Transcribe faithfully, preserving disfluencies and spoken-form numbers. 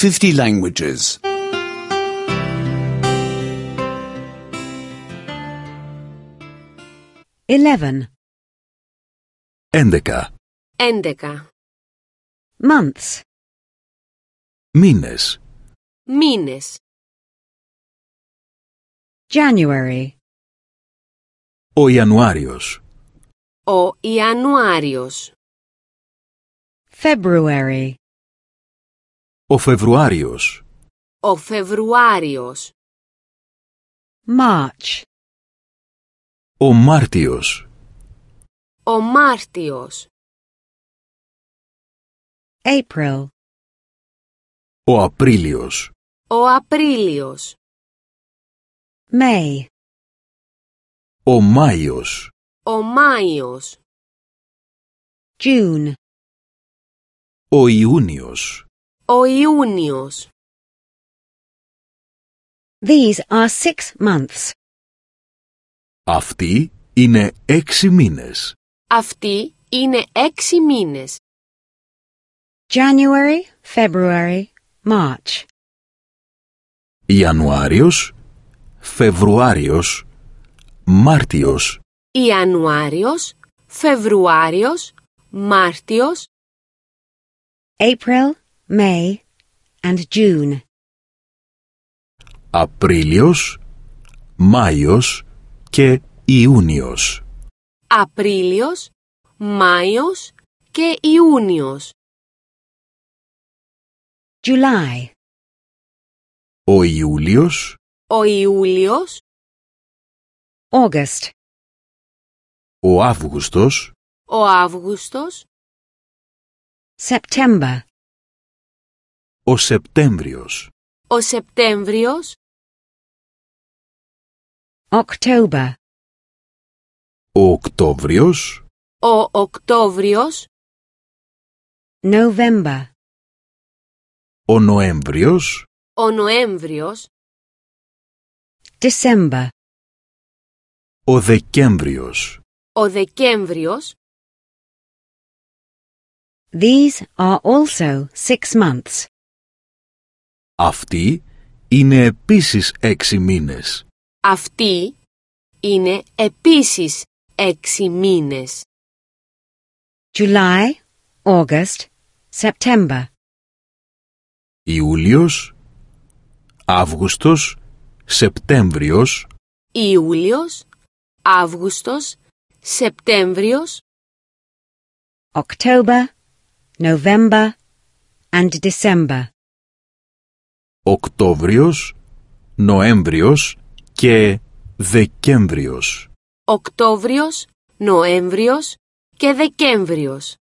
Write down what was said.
fifty languages. Eleven. Έντεκα. Έντεκα. Months. Μήνες. Μήνες. January. Ο Ιανουάριος. Ο Ιανουάριος. February. Ο Φεβρουάριος. Ο Φεβρουάριος. March. Ο Μάρτιος. Ο Μάρτιος. April. Ο Απρίλιος. Ο Απρίλιος. May. Ο Μάιος. Ο Μάιος. June. Ο Ιούνιος. Ο Ιούνιος. These are six months. Αυτοί είναι έξι μήνες. Αυτοί είναι έξι μήνες. January, February, March. Ιανουάριος, Φεβρουάριος, Μάρτιος. Ιανουάριος, Φεβρουάριος, Μάρτιος. April, May, and June. Απρίλιος, Μάιος και Ιούνιος. Απρίλιος, Μάιος και Ιούνιος. July. Ο Ιούλιος. Ο Ιούλιος. August. Ο Αύγουστος. Ο Αύγουστος. September. Ο Σεπτέμβριος. Ο Σεπτέμβριος. October. Ο Οκτώβριος. Ο Οκτώβριος. November. Ο Νοέμβριος. Ο Νοέμβριος. December. Ο Δεκέμβριος. Ο Δεκέμβριος. These are also six months. Αυτοί είναι επίσης έξι μήνες. Αυτοί είναι επίσης έξι μήνες. July, August, September. Ιούλιος, Αύγουστος, Σεπτέμβριος. Ιούλιος, Αύγουστος, Σεπτέμβριος. October, November, and December. Οκτώβριος, Νοέμβριος και Δεκέμβριος. Οκτώβριος, Νοέμβριος και Δεκέμβριος.